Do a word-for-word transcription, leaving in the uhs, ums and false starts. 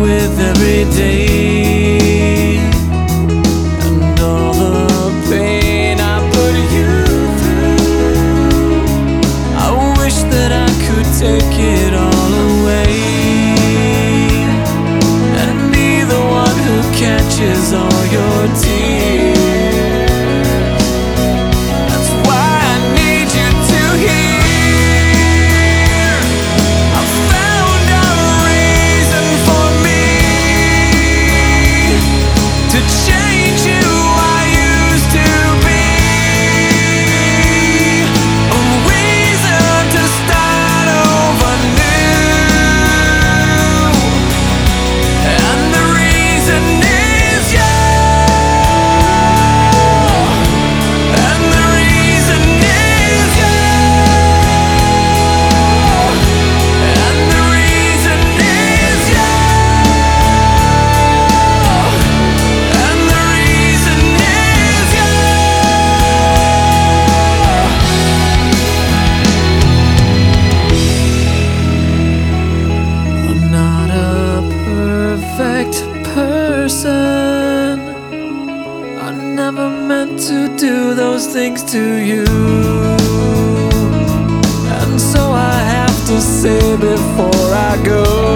with every day, and all the pain I put you through. I wish that I could take it all away and be the one who catches all your tears. That's why I need you to hear. I found a reason for me to change who I used to be, a reason to start over new, and the reason is you, and the reason is you, and the reason is you, and the reason is you. I'm not a perfect person. I never meant to do those things to you, and so I have to say before I go,